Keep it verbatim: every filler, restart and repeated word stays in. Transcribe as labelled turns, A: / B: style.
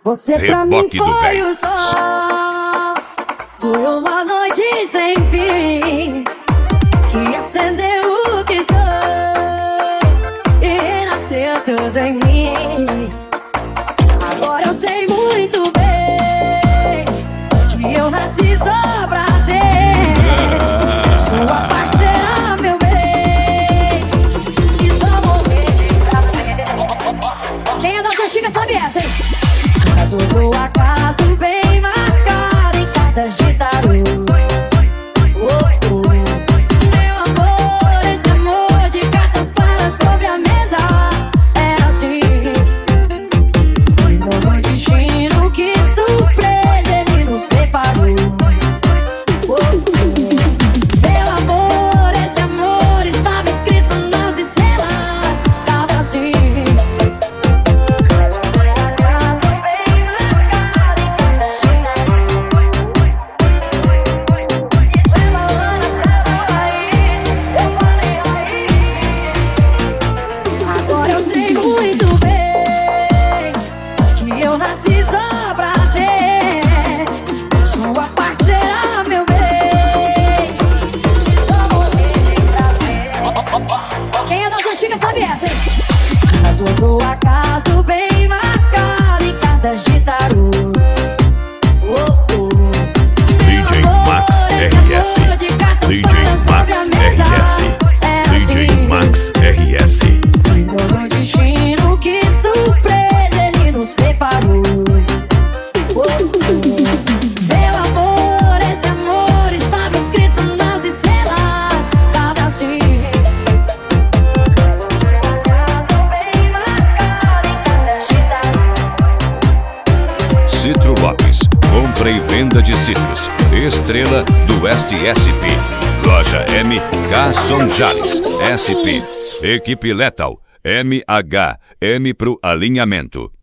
A: Você pra mim
B: Reboque do
A: foi
B: véio.
A: o sol, foi uma noite sem fim que acendeu o que sou e nasceu tudo em mim. Agora eu sei muito bem que eu nasci só pra ser sua parceira, meu bem, e só morrer de prazer. Quem é das antigas sabe essa, hein? Caso do acaso bem marcado em cartas de tarô. Oh, oh. Meu amor, esse amor de cartas claras sobre a mesa é assim. Se não foi destino, que surpresa ele nos preparou. Oh, oh. Meu amor, esse amor estava escrito nas estrelas. Tava assim. Muito bem que eu nasci só pra ser sua parceira, meu bem, e só morrer de prazer. Quem é das antigas sabe essa, hein? Caso do acaso bem marcado em cartas de tarô. Oh, oh.
B: D J Max R S, D J Max R S, D J Max R S.
A: O destino, que surpresa ele nos preparou. Oh, oh. Meu amor, esse amor estava escrito nas estrelas. Tava assim.
B: Citro Lopes, compra e venda de citros. Estrela do Oeste S P. Loja M K Son Jales S P. Equipe Lethal M H M pro alinhamento.